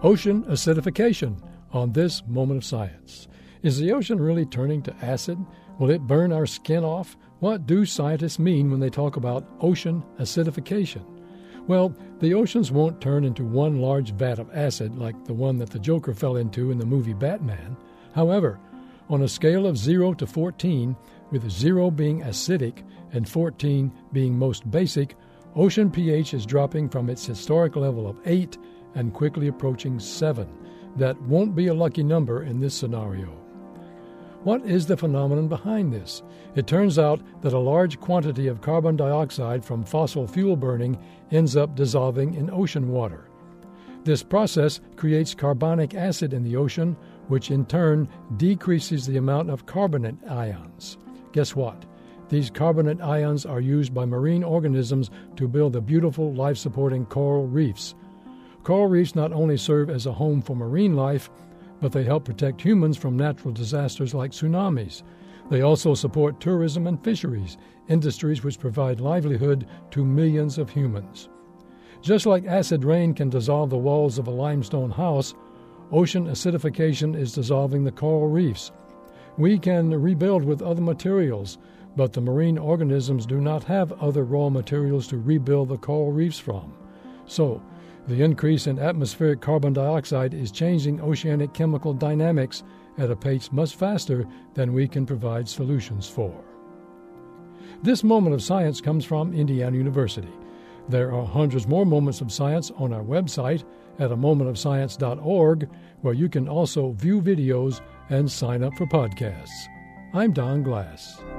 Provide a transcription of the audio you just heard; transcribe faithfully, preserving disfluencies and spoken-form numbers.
Ocean acidification on this Moment of Science. Is the ocean really turning to acid? Will it burn our skin off? What do scientists mean when they talk about ocean acidification? Well, the oceans won't turn into one large vat of acid like the one that the Joker fell into in the movie Batman. However, on a scale of zero to fourteen, with zero being acidic and fourteen being most basic, ocean pH is dropping from its historic level of eight and quickly approaching seven. That won't be a lucky number in this scenario. What is the phenomenon behind this? It turns out that a large quantity of carbon dioxide from fossil fuel burning ends up dissolving in ocean water. This process creates carbonic acid in the ocean, which in turn decreases the amount of carbonate ions. Guess what? These carbonate ions are used by marine organisms to build the beautiful life-supporting coral reefs. Coral reefs not only serve as a home for marine life, but they help protect humans from natural disasters like tsunamis. They also support tourism and fisheries, industries which provide livelihood to millions of humans. Just like acid rain can dissolve the walls of a limestone house, ocean acidification is dissolving the coral reefs. We can rebuild with other materials, but the marine organisms do not have other raw materials to rebuild the coral reefs from. So, the increase in atmospheric carbon dioxide is changing oceanic chemical dynamics at a pace much faster than we can provide solutions for. This Moment of Science comes from Indiana University. There are hundreds more moments of science on our website at a moment of science dot org, where you can also view videos and sign up for podcasts. I'm Don Glass.